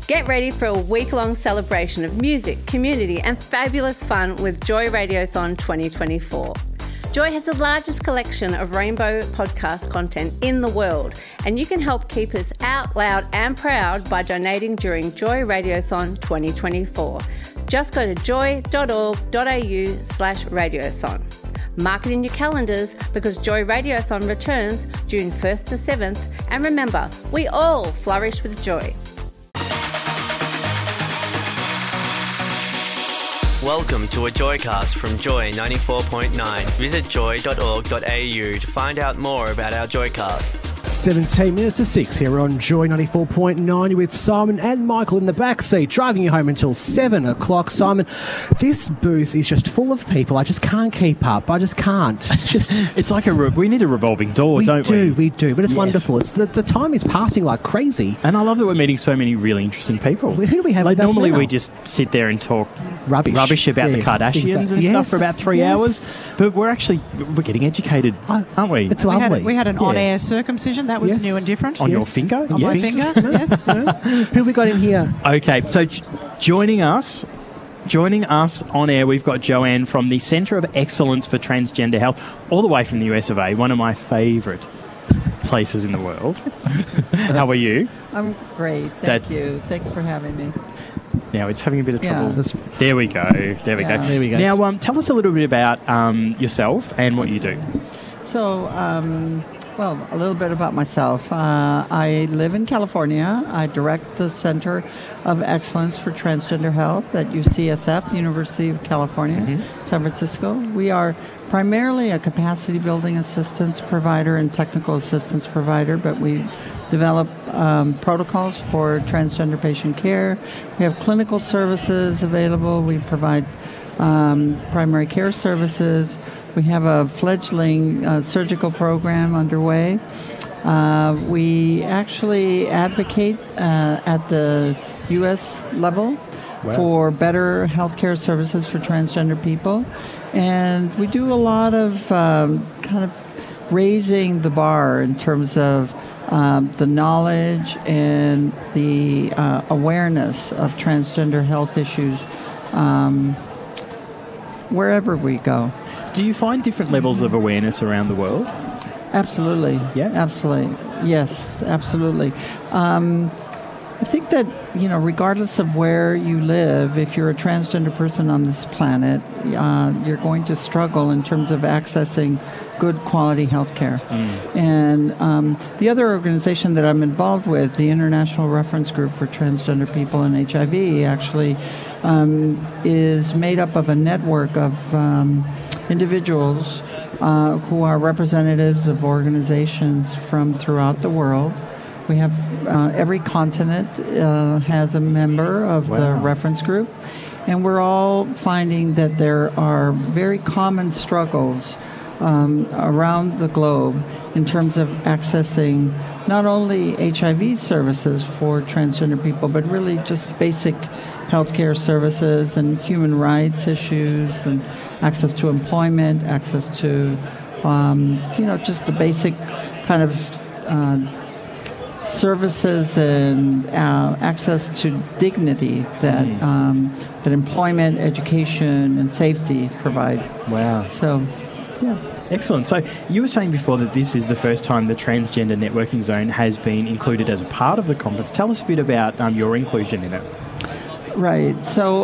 Get ready for a week-long celebration of music, community and fabulous fun with Joy Radiothon 2024. Joy has the largest collection of rainbow podcast content in the world, and you can help keep us out loud and proud by donating during Joy Radiothon 2024. Just go to joy.org.au/radiothon. Mark it in your calendars because Joy Radiothon returns June 1st to 7th, and remember, we all flourish with joy. Welcome to a Joycast from Joy 94.9. Visit joy.org.au to find out more about our Joycasts. 17 minutes to 6 here on Joy 94.9 with Simon and Michael in the back seat, driving you home until 7 o'clock. Simon, this booth is just full of people. I just can't keep up. I just can't. It's like we need a revolving door, don't we? We do, but it's wonderful. It's the time is passing like crazy. And I love that we're meeting so many really interesting people. Who do we have with us normally now? we just sit there and talk rubbish about the Kardashians and stuff for about 3 hours. But we're getting educated, aren't we? It's lovely. We had an on-air circumcision. That was new and different. On your finger? On my finger, yes. Who have we got in here? Okay, so joining us on air, we've got Joanne from the Centre of Excellence for Transgender Health, all the way from the US of A, one of my favourite places in the world. How are you? I'm great. Thank you. Thanks for having me. Now it's having a bit of trouble. Yeah. There we go. There we go. Now, tell us a little bit about yourself and what you do. So, a little bit about myself. I live in California. I direct the Center of Excellence for Transgender Health at UCSF, University of California, San Francisco. We are primarily a capacity building assistance provider and technical assistance provider, but we develop protocols for transgender patient care. We have clinical services available. We provide primary care services. We have a fledgling surgical program underway. We actually advocate at the U.S. level for better healthcare services for transgender people. And we do a lot of kind of raising the bar in terms of the knowledge and the awareness of transgender health issues wherever we go. Do you find different levels of awareness around the world? Absolutely. Yeah? Absolutely. Yes, absolutely. I think that, regardless of where you live, if you're a transgender person on this planet, you're going to struggle in terms of accessing good quality health care. And the other organization that I'm involved with, the International Reference Group for Transgender People and HIV, actually is made up of a network of individuals who are representatives of organizations from throughout the world. We have every continent has a member of the reference group, and we're all finding that there are very common struggles around the globe in terms of accessing not only HIV services for transgender people, but really just basic healthcare services and human rights issues and access to employment, access to, just the basic kind of services and access to dignity that that employment, education, and safety provide. Wow. So, yeah. Excellent. So you were saying before that this is the first time the Transgender Networking Zone has been included as a part of the conference. Tell us a bit about your inclusion in it. Right. So,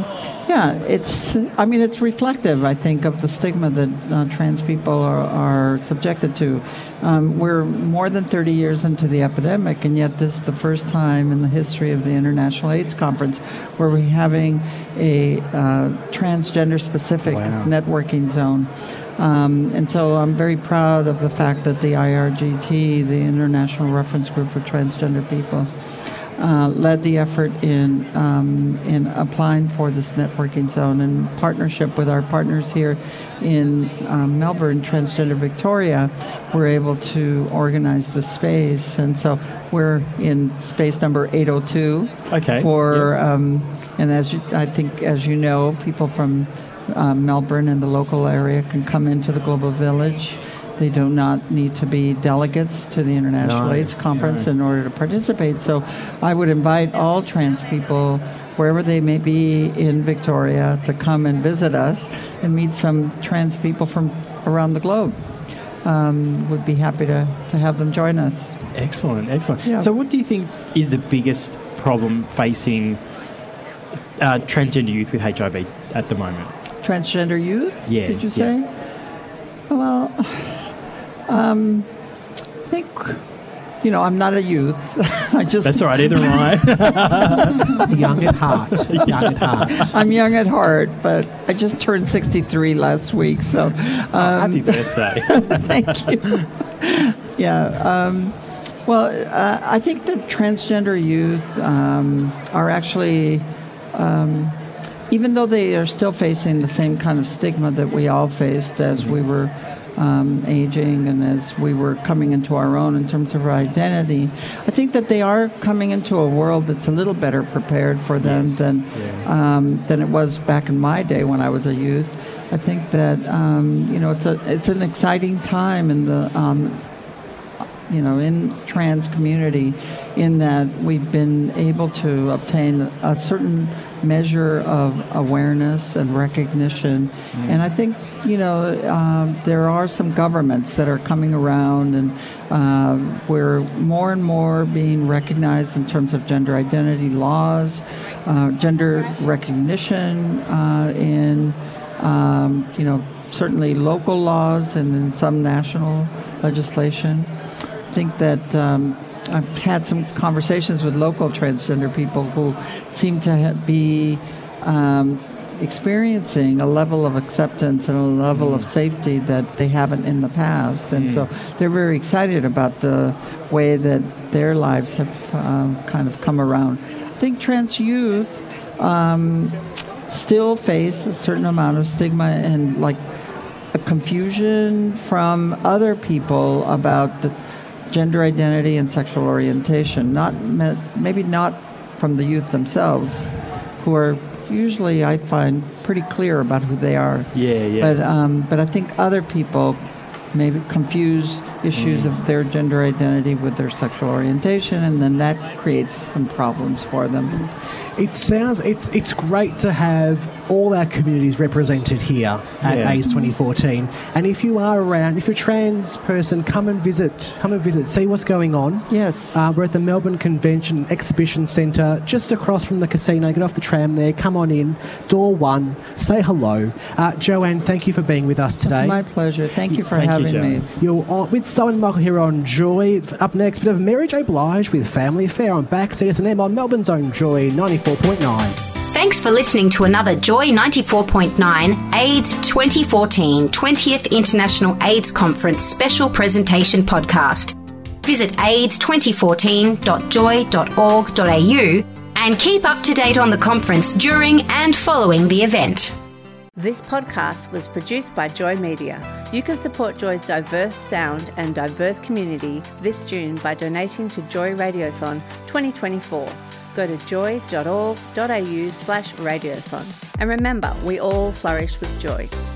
it's reflective, I think, of the stigma that trans people are subjected to. We're more than 30 years into the epidemic, and yet this is the first time in the history of the International AIDS Conference where we're having a transgender-specific networking zone. And so I'm very proud of the fact that the IRGT, the International Reference Group for Transgender People, led the effort in applying for this networking zone. In partnership with our partners here in Melbourne, Transgender Victoria, we're able to organize the space. And so we're in space number 802. Okay. And as you know, people from Melbourne and the local area can come into the Global Village They do not need to be delegates to the International AIDS Conference in order to participate. So I would invite all trans people, wherever they may be in Victoria, to come and visit us and meet some trans people from around the globe. Would be happy to have them join us. Excellent. Yeah. So what do you think is the biggest problem facing transgender youth with HIV at the moment? Transgender youth, yeah, did you say? Yeah. Well, I think, I'm not a youth. That's all right, either am I. Young at heart. I'm young at heart, but I just turned 63 last week, so... happy birthday. Thank you. Yeah. I think that transgender youth are actually... even though they are still facing the same kind of stigma that we all faced as we were aging and as we were coming into our own in terms of our identity, I think that they are coming into a world that's a little better prepared for them than it was back in my day when I was a youth. I think that it's an exciting time in the in trans community, in that we've been able to obtain a certain measure of awareness and recognition. And I think, there are some governments that are coming around, and we're more and more being recognized in terms of gender identity laws, gender recognition in, certainly local laws and in some national legislation. I think that I've had some conversations with local transgender people who seem to be experiencing a level of acceptance and a level of safety that they haven't in the past. And so they're very excited about the way that their lives have kind of come around. I think trans youth still face a certain amount of stigma and a confusion from other people about the gender identity and sexual orientation, maybe not from the youth themselves, who are usually, I find, pretty clear about who they are. But I think other people maybe confuse issues of their gender identity with their sexual orientation, and then that creates some problems for them. It's great to have all our communities represented here at AIDS 2014. And if you are around, if you're a trans person, come and visit, see what's going on. Yes. We're at the Melbourne Convention Exhibition Centre, just across from the casino. Get off the tram there, come on in, door 1, say hello. Joanne, thank you for being with us today. It's my pleasure. Thank you for having me. You're on with Simon Michael here on Joy. Up next, bit of Mary J. Blige with Family Affair on Backseat S&M on Melbourne's own Joy 94.9. Thanks for listening to another Joy 94.9 AIDS 2014 20th International AIDS Conference Special Presentation podcast. Visit aids2014.joy.org.au and keep up to date on the conference during and following the event. This podcast was produced by Joy Media. You can support Joy's diverse sound and diverse community this June by donating to Joy Radiothon 2024. Go to joy.org.au/radiothon. And remember, we all flourish with joy.